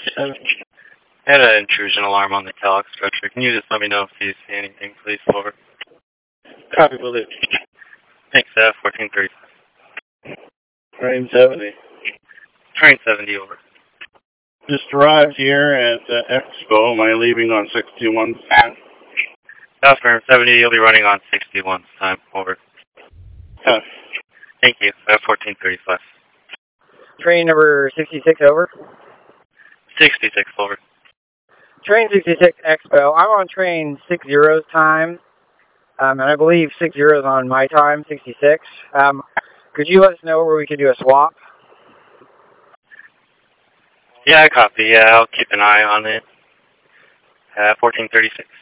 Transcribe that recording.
I had an intrusion alarm on the Calix structure. Can you just let me know if you see anything, please? Over. Copy, will do. Thanks, 1430. Train 70. Train 70, over. Just arrived here at Expo. Am I leaving on 61 time? Affirm 70, you'll be running on 61 time, over. Thank you, 1435. Train number 66, over. 66, over. Train 66, Expo. I'm on train 60's time, and I believe 60 is on my time, 66. Could you let us know where we could do a swap? Yeah, I copy. Yeah, I'll keep an eye on it. 1436.